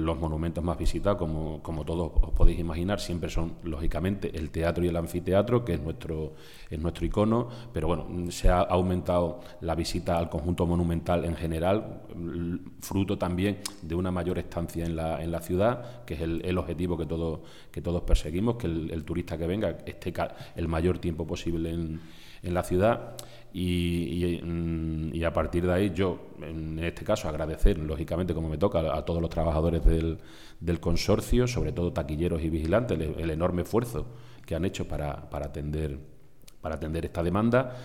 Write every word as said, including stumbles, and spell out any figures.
los monumentos más visitados, como, como todos os podéis imaginar, siempre son, lógicamente, el teatro y el anfiteatro, que es nuestro, es nuestro icono, pero bueno, se ha aumentado la visita al conjunto monumental en general, fruto también de una mayor estancia en la, en la ciudad, que es el, el objetivo que todos, que todos perseguimos, que el, el turista que venga esté el mayor tiempo posible en, en la ciudad. Y, y, y a partir de ahí yo, en este caso, agradecer, lógicamente, como me toca, a todos los trabajadores del, del consorcio, sobre todo taquilleros y vigilantes, el, el enorme esfuerzo que han hecho para, para atender para atender esta demanda,